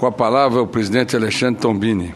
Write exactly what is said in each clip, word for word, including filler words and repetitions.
Com a palavra, o presidente Alexandre Tombini.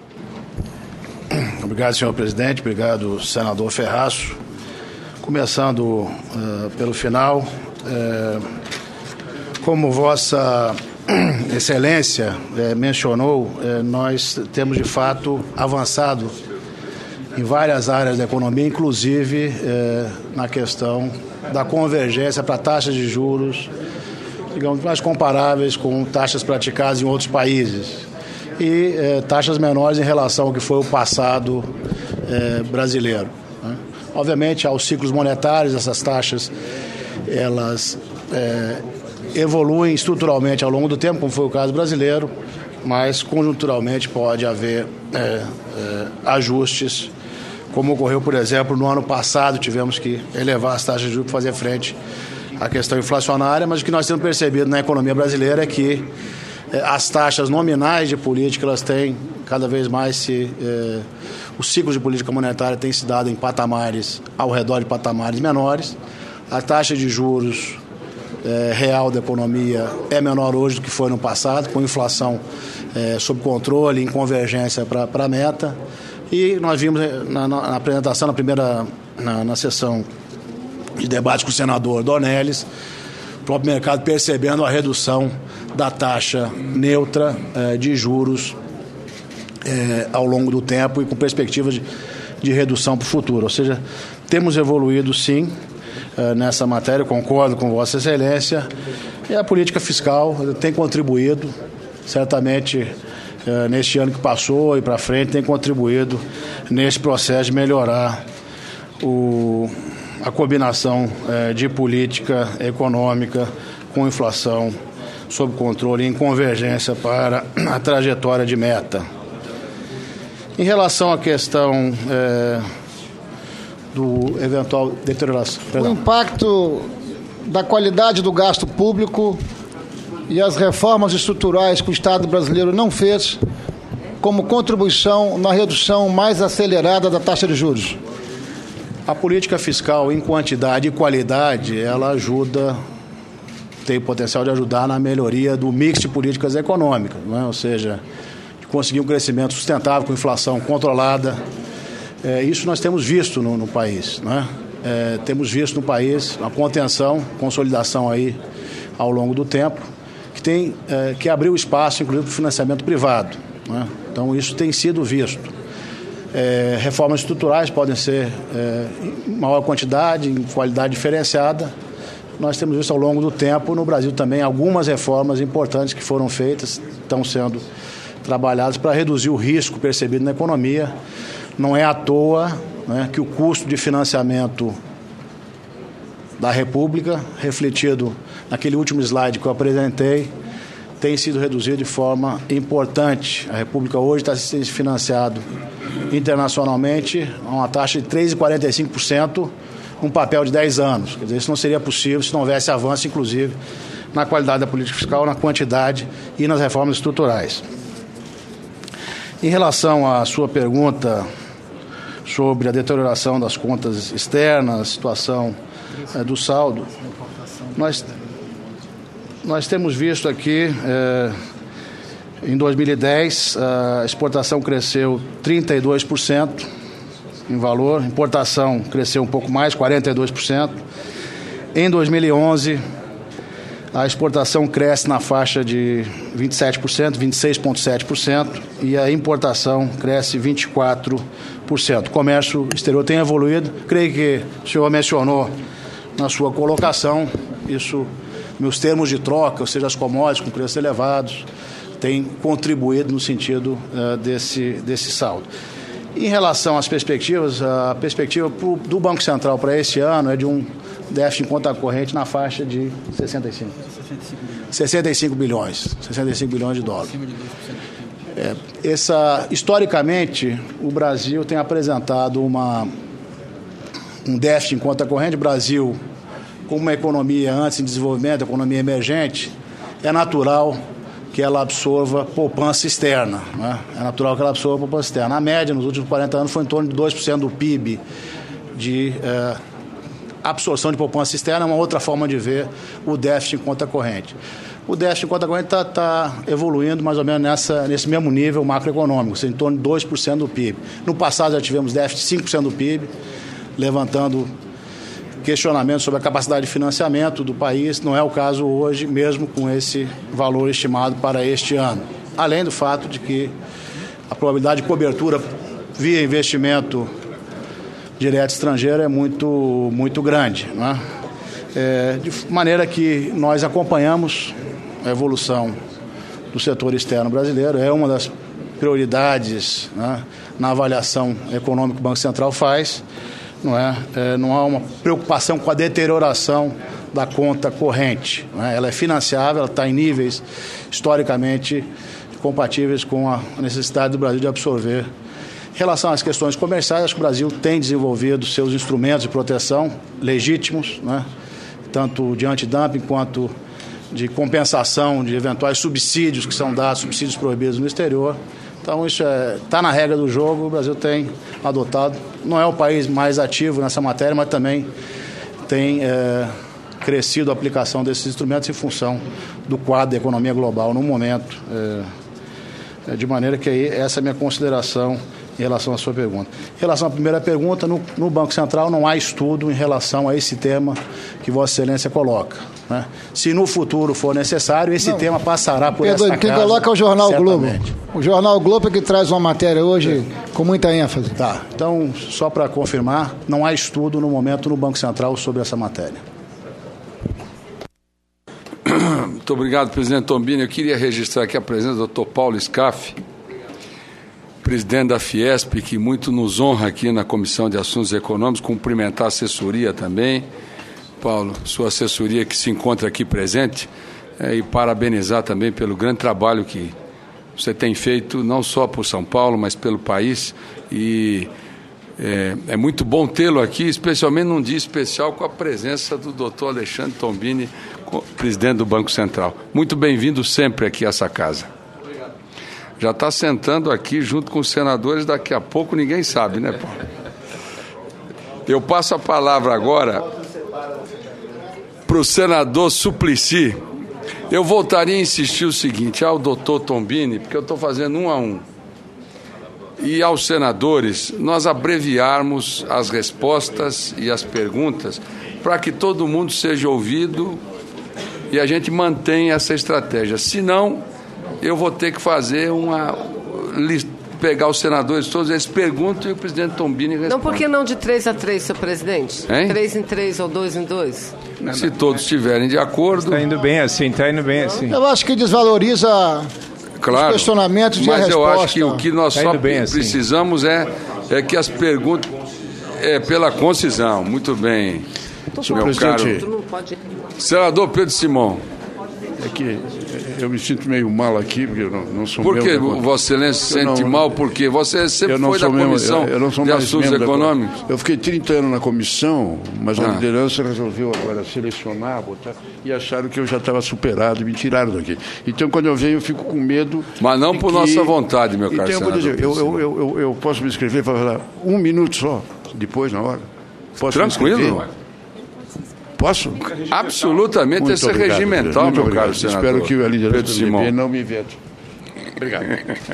Obrigado, senhor presidente. Obrigado, senador Ferraço. Começando uh, pelo final, uh, como Vossa Excelência uh, mencionou, uh, nós temos de fato avançado em várias áreas da economia, inclusive uh, na questão da convergência para taxas de juros, digamos, mais comparáveis com taxas praticadas em outros países e eh, taxas menores em relação ao que foi o passado eh, brasileiro, né? Obviamente, aos ciclos monetários, essas taxas elas eh, evoluem estruturalmente ao longo do tempo, como foi o caso brasileiro, mas conjunturalmente pode haver eh, eh, ajustes, como ocorreu, por exemplo, no ano passado, tivemos que elevar as taxas de juros para fazer frente à questão inflacionária, mas o que nós temos percebido na economia brasileira é que as taxas nominais de política, elas têm cada vez mais se... Eh, os ciclos de política monetária têm se dado em patamares, ao redor de patamares menores. A taxa de juros eh, real da economia é menor hoje do que foi no passado, com inflação eh, sob controle, em convergência para a meta. E nós vimos na, na apresentação, na primeira na, na sessão de debate com o senador Dornelles, o próprio mercado percebendo a redução da taxa neutra eh, de juros eh, ao longo do tempo e com perspectivas de, de redução para o futuro. Ou seja, temos evoluído sim eh, nessa matéria, concordo com Vossa Excelência, e a política fiscal tem contribuído, certamente eh, neste ano que passou e para frente, tem contribuído nesse processo de melhorar o, a combinação eh, de política econômica com inflação sob controle e em convergência para a trajetória de meta. Em relação à questão é, do eventual deterioração... O impacto da qualidade do gasto público e as reformas estruturais que o Estado brasileiro não fez como contribuição na redução mais acelerada da taxa de juros. A política fiscal, em quantidade e qualidade, ela ajuda... tem o potencial de ajudar na melhoria do mix de políticas econômicas, não é? Ou seja, de conseguir um crescimento sustentável com inflação controlada. É, isso nós temos visto no, no país, não é? É, temos visto no país uma contenção, consolidação aí ao longo do tempo, que tem é, que abriu espaço, inclusive, para o financiamento privado, não é? Então, isso tem sido visto. É, reformas estruturais podem ser é, em maior quantidade, em qualidade diferenciada. Nós temos visto ao longo do tempo, no Brasil também, algumas reformas importantes que foram feitas, estão sendo trabalhadas para reduzir o risco percebido na economia. Não é à toa, né, que o custo de financiamento da República, refletido naquele último slide que eu apresentei, tem sido reduzido de forma importante. A República hoje está sendo financiado internacionalmente a uma taxa de três vírgula quarenta e cinco por cento, um papel de dez anos. Quer dizer, isso não seria possível se não houvesse avanço, inclusive, na qualidade da política fiscal, na quantidade e nas reformas estruturais. Em relação à sua pergunta sobre a deterioração das contas externas, a situação é, do saldo, nós, nós temos visto aqui, é, em dois mil e dez, a exportação cresceu trinta e dois por cento, em valor, importação cresceu um pouco mais, quarenta e dois por cento. Em dois mil e onze, a exportação cresce na faixa de vinte e sete por cento, vinte e seis vírgula sete por cento, e a importação cresce vinte e quatro por cento. O comércio exterior tem evoluído, creio que o senhor mencionou na sua colocação, isso, meus termos de troca, ou seja, as commodities com preços elevados, tem contribuído no sentido uh, desse, desse saldo. Em relação às perspectivas, a perspectiva pro, do Banco Central para esse ano é de um déficit em conta corrente na faixa de sessenta e cinco, sessenta e cinco bilhões, sessenta e cinco bilhões de dólares. É, essa, historicamente, o Brasil tem apresentado uma, um déficit em conta corrente. O Brasil, como uma economia antes em desenvolvimento, economia emergente, é natural que ela absorva poupança externa, né? É natural que ela absorva poupança externa. A média, nos últimos quarenta anos, foi em torno de dois por cento do P I B de eh, absorção de poupança externa, é uma outra forma de ver o déficit em conta corrente. o déficit em conta corrente está tá evoluindo mais ou menos nessa, nesse mesmo nível macroeconômico, em torno de dois por cento do P I B. No passado já tivemos déficit de cinco por cento do P I B, levantando questionamentos sobre a capacidade de financiamento do país. Não é o caso hoje, mesmo com esse valor estimado para este ano. Além do fato de que a probabilidade de cobertura via investimento direto estrangeiro é muito, muito grande, não é? É, de maneira que nós acompanhamos a evolução do setor externo brasileiro, é uma das prioridades, né, na avaliação econômica que o Banco Central faz. Não, é? É, não há uma preocupação com a deterioração da conta corrente. Não é? Ela é financiável, ela está em níveis historicamente compatíveis com a necessidade do Brasil de absorver. Em relação às questões comerciais, acho que o Brasil tem desenvolvido seus instrumentos de proteção legítimos, né? Tanto de antidumping quanto de compensação de eventuais subsídios que são dados, subsídios proibidos no exterior. Então, isso está é, na regra do jogo, o Brasil tem adotado. Não é o país mais ativo nessa matéria, mas também tem é, crescido a aplicação desses instrumentos em função do quadro da economia global no momento. É, é, de maneira que aí, essa é a minha consideração em relação à sua pergunta. Em relação à primeira pergunta, no, no Banco Central não há estudo em relação a esse tema que Vossa Excelência coloca, né? Se no futuro for necessário, esse não, tema passará por Pedro, essa quem casa. Quem coloca é o Jornal certamente. Globo. O Jornal Globo é que traz uma matéria hoje é. com muita ênfase. Tá, então, só para confirmar, não há estudo no momento no Banco Central sobre essa matéria. Muito obrigado, presidente Tombini. Eu queria registrar aqui a presença do doutor Paulo Scaff, presidente da Fiesp, que muito nos honra aqui na Comissão de Assuntos Econômicos, cumprimentar a assessoria também. Paulo, sua assessoria que se encontra aqui presente, é, e parabenizar também pelo grande trabalho que você tem feito, não só por São Paulo, mas pelo país. E é, é muito bom tê-lo aqui, especialmente num dia especial com a presença do doutor Alexandre Tombini, presidente do Banco Central. Muito bem-vindo sempre aqui a essa casa. Já está sentando aqui junto com os senadores, daqui a pouco ninguém sabe, né, Paulo? Eu passo a palavra agora para o senador Suplicy. Eu voltaria a insistir o seguinte, ao doutor Tombini, porque eu estou fazendo um a um, e aos senadores, nós abreviarmos as respostas e as perguntas para que todo mundo seja ouvido e a gente mantenha essa estratégia. Senão, eu vou ter que fazer uma... pegar os senadores todos, eles perguntam e o presidente Tombini responde. Não, por que não de três a três, senhor presidente? Hein? Três em três ou dois em dois? Se todos estiverem de acordo... Está indo bem assim, está indo bem assim. Eu acho que desvaloriza claro, os questionamentos de mas resposta. eu acho que o que nós tá só assim. precisamos é, é que as perguntas... É pela concisão, muito bem. Senhor meu presidente, caro. Não pode... Senador Pedro Simão. É que eu me sinto meio mal aqui, porque eu não, não sou Por que membro da... Vossa Excelência se sente não, mal? Porque você sempre eu não foi da sou membro, Comissão eu, eu não sou de mais Assuntos membro da- Econômicos. Eu fiquei trinta anos na comissão, mas a Ah. liderança resolveu agora selecionar, botar, e acharam que eu já estava superado e me tiraram daqui. Então, quando eu venho, eu fico com medo... Mas não de por que- nossa vontade, meu caro então, eu, vou senador dizer, eu, Pedro eu, eu, eu, eu posso me inscrever para falar um minuto só, depois, na hora? Posso me Tranquilo. inscrever? Posso? Absolutamente, Muito esse é obrigado, regimental, muito meu obrigado. caro senador. Espero que a liderança Pedro do Simão. M D B não me vete. Obrigado.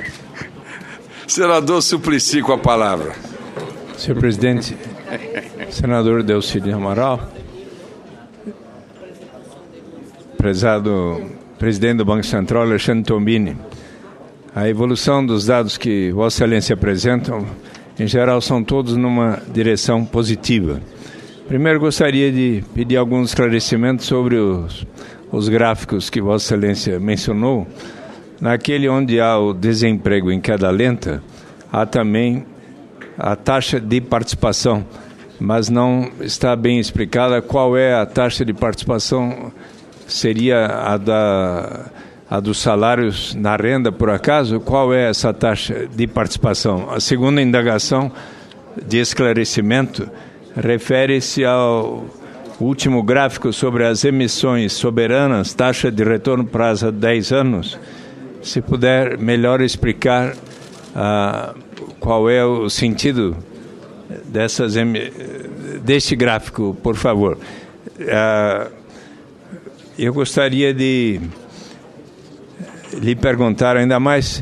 Senador Suplicy, com a palavra. Senhor presidente, senador Delcídio Amaral, prezado presidente do Banco Central, Alexandre Tombini, a evolução dos dados que Vossa Excelência apresentam, em geral, são todos numa direção positiva. Primeiro, gostaria de pedir alguns esclarecimentos sobre os, os gráficos que Vossa Excelência mencionou. Naquele onde há o desemprego em queda lenta, há também a taxa de participação, mas não está bem explicada qual é a taxa de participação. Seria a, da, a dos salários na renda, por acaso? Qual é essa taxa de participação? A segunda indagação de esclarecimento refere-se ao último gráfico sobre as emissões soberanas, taxa de retorno prazo a dez anos. Se puder melhor explicar ah, qual é o sentido dessas, deste gráfico, por favor. Ah, eu gostaria de lhe perguntar, ainda mais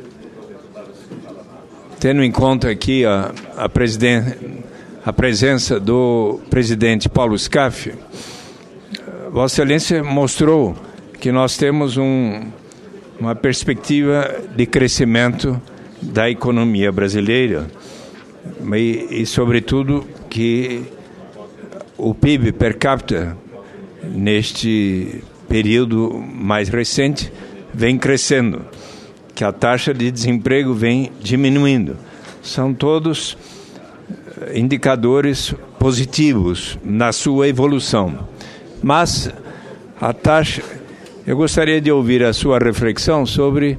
tendo em conta aqui a, a, a presença do presidente Paulo Scaff. Vossa Excelência mostrou que nós temos um, uma perspectiva de crescimento da economia brasileira e, e, sobretudo, que o P I B per capita, neste período mais recente, vem crescendo, que a taxa de desemprego vem diminuindo. São todos indicadores positivos na sua evolução. Mas a taxa... Eu gostaria de ouvir a sua reflexão sobre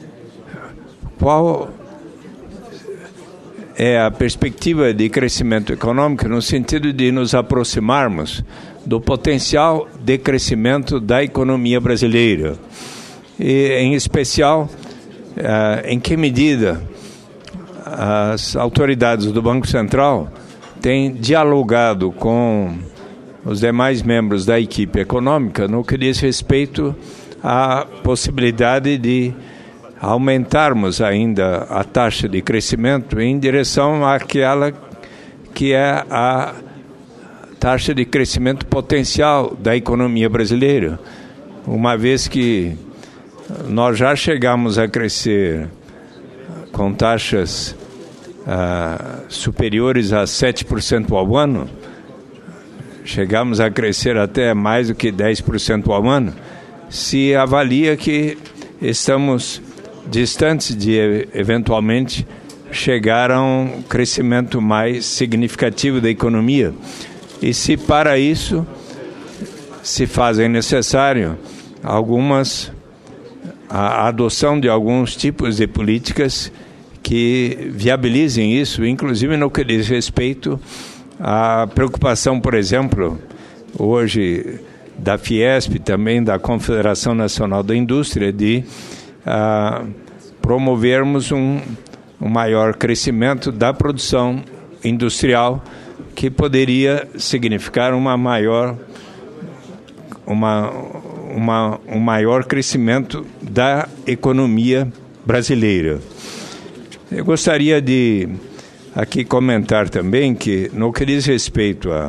qual é a perspectiva de crescimento econômico no sentido de nos aproximarmos do potencial de crescimento da economia brasileira. E, em especial, eh, em que medida as autoridades do Banco Central têm dialogado com os demais membros da equipe econômica no que diz respeito à possibilidade de aumentarmos ainda a taxa de crescimento em direção àquela que é a taxa de crescimento potencial da economia brasileira, uma vez que nós já chegamos a crescer com taxas ah, superiores a sete por cento ao ano, chegamos a crescer até mais do que dez por cento ao ano, se avalia que estamos distantes de, eventualmente, chegar a um crescimento mais significativo da economia. E se para isso se fazem necessário algumas, a, a adoção de alguns tipos de políticas que viabilizem isso, inclusive no que diz respeito à preocupação, por exemplo, hoje da Fiesp, também da Confederação Nacional da Indústria, de Uh, promovermos um, um maior crescimento da produção industrial, que poderia significar uma maior, uma, uma, um maior crescimento da economia brasileira. Eu gostaria de aqui comentar também que, no que diz respeito a,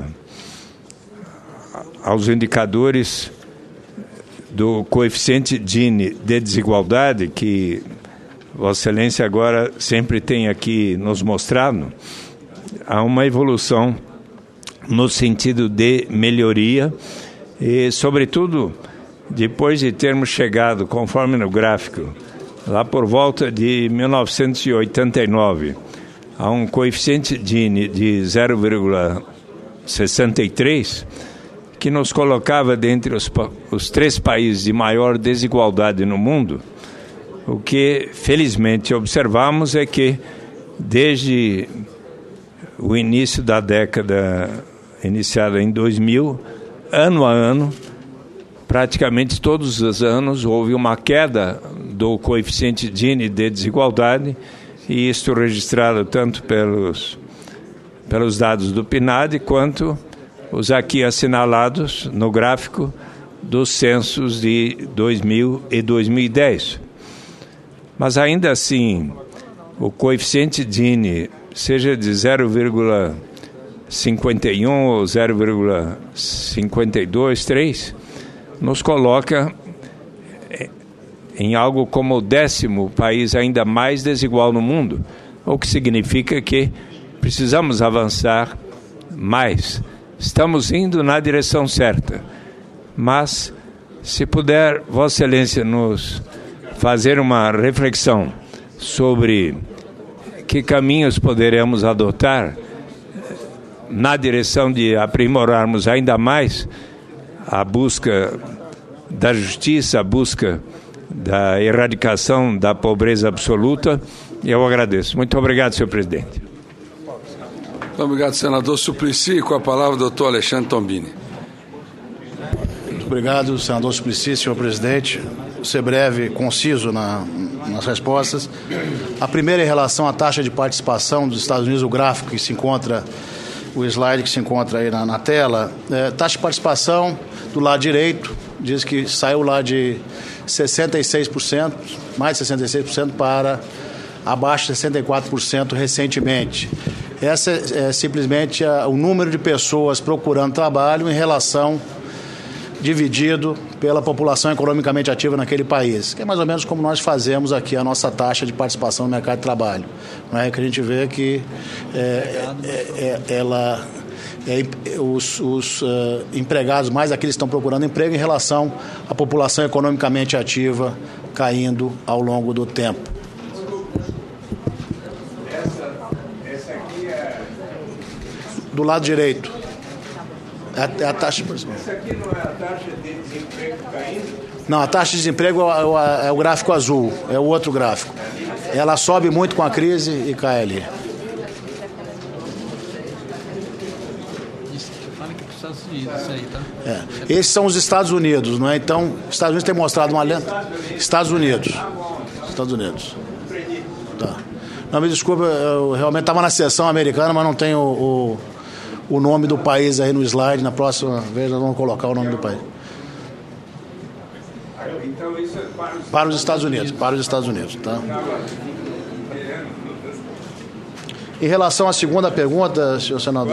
aos indicadores do coeficiente Gini de desigualdade, que Vossa Excelência agora sempre tem aqui nos mostrado, há uma evolução no sentido de melhoria e, sobretudo, depois de termos chegado, conforme no gráfico, lá por volta de mil novecentos e oitenta e nove, a um coeficiente Gini de zero vírgula sessenta e três, que nos colocava dentre os, os três países de maior desigualdade no mundo. O que, felizmente, observamos é que, desde o início da década iniciada em dois mil, ano a ano, praticamente todos os anos, houve uma queda do coeficiente Gini de desigualdade, e isto registrado tanto pelos, pelos dados do P N A D quanto os aqui assinalados no gráfico dos censos de dois mil e dois mil e dez. Mas ainda assim, o coeficiente Gini, seja de zero vírgula cinquenta e um ou zero vírgula cinquenta e dois, três, nos coloca em algo como o décimo país ainda mais desigual no mundo, o que significa que precisamos avançar mais. Estamos indo na direção certa, mas se puder, Vossa Excelência, nos fazer uma reflexão sobre que caminhos poderemos adotar na direção de aprimorarmos ainda mais a busca da justiça, a busca da erradicação da pobreza absoluta, eu agradeço. Muito obrigado, senhor presidente. Muito obrigado, senador Suplicy. Com a palavra, o doutor Alexandre Tombini. Muito obrigado, senador Suplicy, senhor presidente. Vou ser breve, conciso na, nas respostas. A primeira, em relação à taxa de participação dos Estados Unidos, o gráfico que se encontra, o slide que se encontra aí na, na tela, é, taxa de participação do lado direito, diz que saiu lá de sessenta e seis por cento, mais de sessenta e seis por cento para abaixo de sessenta e quatro por cento recentemente. Essa é, é simplesmente a, o número de pessoas procurando trabalho em relação dividido pela população economicamente ativa naquele país, que é mais ou menos como nós fazemos aqui a nossa taxa de participação no mercado de trabalho. Não é que a gente vê que é, é, é, ela, é, os, os uh, empregados, mais aqueles que estão procurando emprego, em relação à população economicamente ativa caindo ao longo do tempo. Essa, essa aqui é... Do lado direito. É a, é a taxa... Essa aqui não é a taxa de desemprego caindo? Não, a taxa de desemprego é o, é o gráfico azul, é o outro gráfico. Ela sobe muito com a crise e cai ali. Isso que fala que é para os Estados Unidos, isso aí, tá? É. Esses são os Estados Unidos, não é? Então, os Estados Unidos têm mostrado uma lenta... Estados Unidos. Estados Unidos. Tá. Não, me desculpa, eu realmente estava na sessão americana, mas não tenho o... o o nome do país aí no slide. Na próxima vez nós vamos colocar o nome do país. Então isso é para os, para os Estados Unidos, para os Estados Unidos, tá? Em relação à segunda pergunta, senhor senador,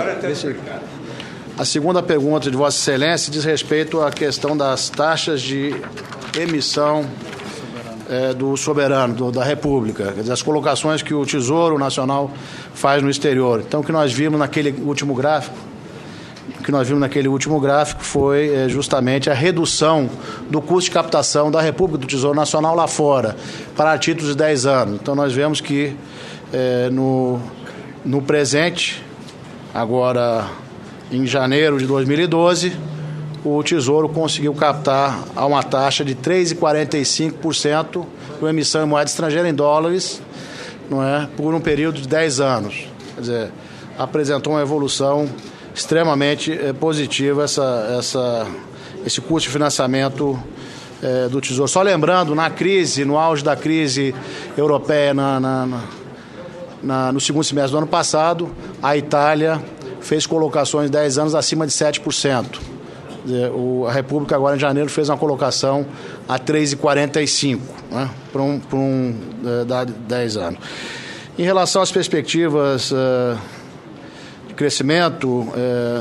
a segunda pergunta de Vossa Excelência diz respeito à questão das taxas de emissão É, do soberano, do, da República, quer dizer, as colocações que o Tesouro Nacional faz no exterior. Então, o que nós vimos naquele último gráfico, o que nós vimos naquele último gráfico foi é, justamente a redução do custo de captação da República, do Tesouro Nacional lá fora, para títulos de dez anos. Então, nós vemos que é, no, no presente, agora em janeiro de dois mil e doze, o Tesouro conseguiu captar a uma taxa de três vírgula quarenta e cinco por cento com emissão em moeda estrangeira em dólares, não é, por um período de dez anos. Quer dizer, apresentou uma evolução extremamente é, positiva essa, essa, esse custo de financiamento é, do Tesouro. Só lembrando, na crise, no auge da crise europeia na, na, na, na, no segundo semestre do ano passado, a Itália fez colocações de dez anos acima de sete por cento. A República agora em janeiro fez uma colocação a três vírgula quarenta e cinco, né, para um, para um é, dez anos. Em relação às perspectivas é, de crescimento é,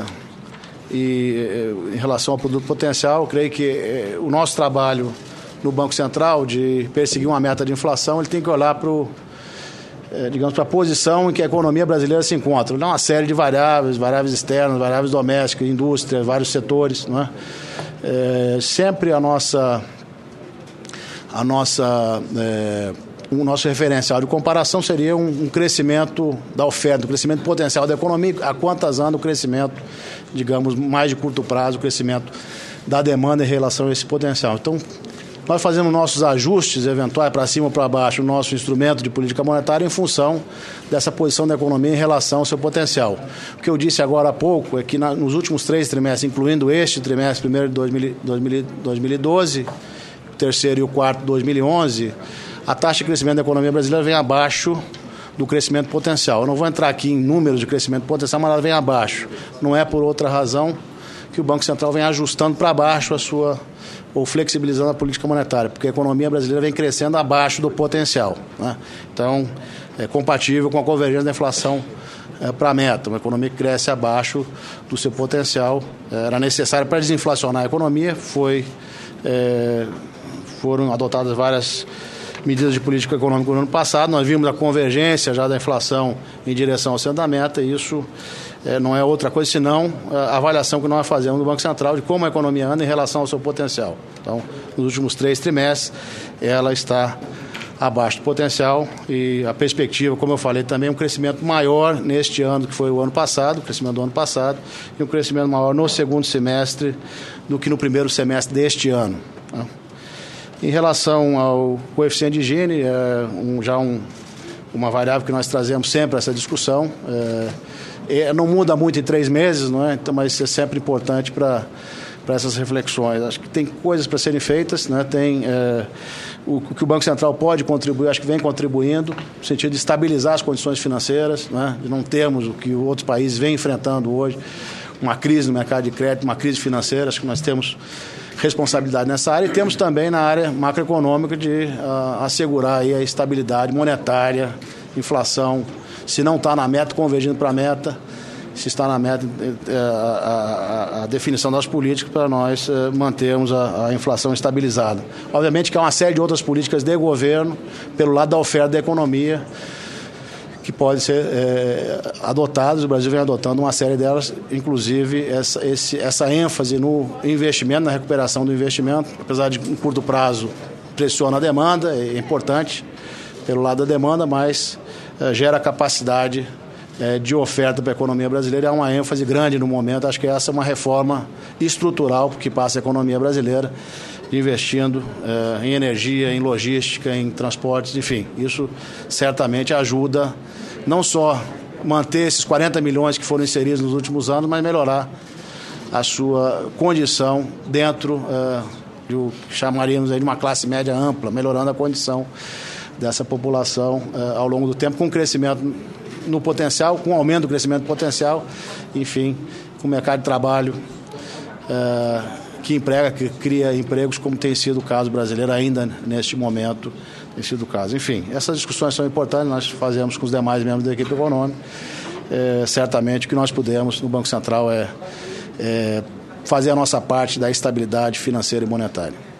e é, em relação ao produto potencial, eu creio que é, o nosso trabalho no Banco Central de perseguir uma meta de inflação, ele tem que olhar para o É, digamos, para a posição em que a economia brasileira se encontra. Não, uma série de variáveis, variáveis externas, variáveis domésticas, indústria, vários setores, não é? É, sempre a nossa, a nossa, é, o nosso referencial de comparação seria um, um crescimento da oferta, um crescimento potencial da economia, a quantas anos o crescimento, digamos, mais de curto prazo, o crescimento da demanda em relação a esse potencial. Então, nós fazemos nossos ajustes eventuais para cima ou para baixo, o nosso instrumento de política monetária em função dessa posição da economia em relação ao seu potencial. O que eu disse agora há pouco é que na, nos últimos três trimestres, incluindo este trimestre, primeiro de dois mil e doze, o terceiro e o quarto de dois mil e onze, a taxa de crescimento da economia brasileira vem abaixo do crescimento potencial. Eu não vou entrar aqui em números de crescimento potencial, mas ela vem abaixo. Não é por outra razão que o Banco Central vem ajustando para baixo a sua... ou flexibilizando a política monetária, porque a economia brasileira vem crescendo abaixo do potencial, né? Então, é compatível com a convergência da inflação é, para a meta. Uma economia que cresce abaixo do seu potencial era necessário para desinflacionar a economia. Foi, é, foram adotadas várias medidas de política econômica no ano passado. Nós vimos a convergência já da inflação em direção ao centro da meta, e isso é, não é outra coisa senão a avaliação que nós fazemos no Banco Central de como a economia anda em relação ao seu potencial. Então, nos últimos três trimestres, ela está abaixo do potencial, e a perspectiva, como eu falei também, é um crescimento maior neste ano que foi o ano passado, o crescimento do ano passado, e um crescimento maior no segundo semestre do que no primeiro semestre deste ano. Tá? Em relação ao coeficiente de Gini, é um, já um, uma variável que nós trazemos sempre essa discussão. É, é, não muda muito em três meses, não é? Então, mas é sempre importante para para essas reflexões. Acho que tem coisas para serem feitas, né? Tem é, o, o que o Banco Central pode contribuir, acho que vem contribuindo, no sentido de estabilizar as condições financeiras, né? De não termos o que outros países vêm enfrentando hoje, uma crise no mercado de crédito, uma crise financeira. Acho que nós temos responsabilidade nessa área, e temos também na área macroeconômica de uh, assegurar aí a estabilidade monetária, inflação, se não está na meta, convergindo para a meta, se está na meta, a, a, a definição das políticas para nós mantermos a, a inflação estabilizada. Obviamente que há uma série de outras políticas de governo, pelo lado da oferta da economia, que podem ser é, adotadas, o Brasil vem adotando uma série delas, inclusive essa, esse, essa ênfase no investimento, na recuperação do investimento, apesar de em curto prazo pressiona a demanda, é importante pelo lado da demanda, mas é, gera capacidade é, de oferta para a economia brasileira, é uma ênfase grande no momento. Acho que essa é uma reforma estrutural que passa a economia brasileira, investindo eh, em energia, em logística, em transportes, enfim. Isso certamente ajuda não só manter esses quarenta milhões que foram inseridos nos últimos anos, mas melhorar a sua condição dentro eh, do que chamaríamos aí de uma classe média ampla, melhorando a condição dessa população eh, ao longo do tempo, com crescimento no potencial, com aumento do crescimento potencial, enfim, com o mercado de trabalho eh, que emprega, que cria empregos, como tem sido o caso brasileiro ainda neste momento, tem sido o caso. Enfim, essas discussões são importantes, nós fazemos com os demais membros da equipe econômica. É, certamente o que nós pudermos no Banco Central é, é fazer a nossa parte da estabilidade financeira e monetária.